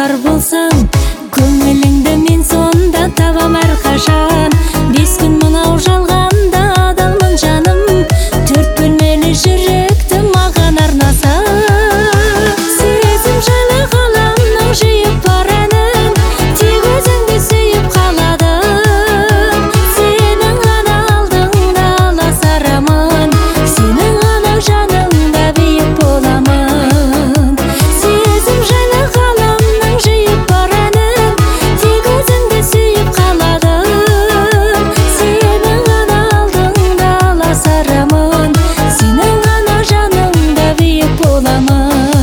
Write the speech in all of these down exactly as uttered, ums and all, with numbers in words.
бар болсаң, көңіліңді мен сонда табам әрқашан. Бес күн мынау жалғанда адалмын жаным, төрт бөлмелі жүректі маған арнасаң. Сезім жайлы ғаламның жиып бар әнін, тек өзіңді сүйіп қаладым. Сенің ғана алдыңда аласарамын, сенің ғана жаныңда биік боламын. Сезім жайлы ғаламның жиып бар әнін, тек өзіңді сүйіп қаладым. Сенің ғана алдыңда аласарамын, сенің ғана жаныңда биік боламын.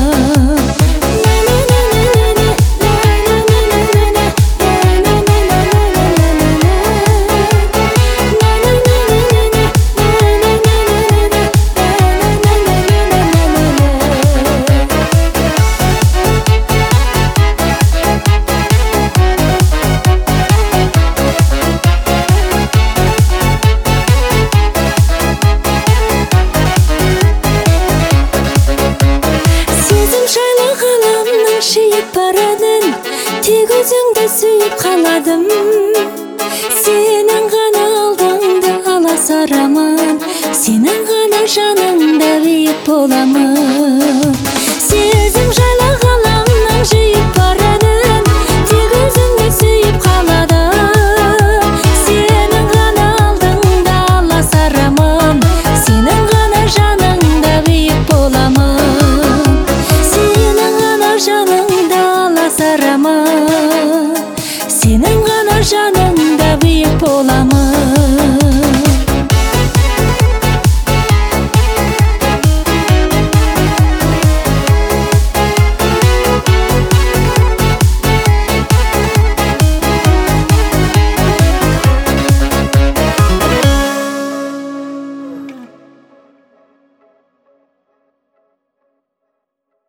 Сезім жайлы ғаламның жиып бар әнін, тек өзіңді сүйіп қаладым. Сенің ғана алдыңда аласарамын, сенің ғана жаныңда биік боламын. Сезім жайлы ғаламның жиып бар әнін, тек өзіңді сүйіп қаладым. Сенің ғана алдыңда аласарамын, сенің ғана жаныңда биік боламын. Сенің ғана жаныңда аласарамын, сенің ғана жаныңда биік боламын.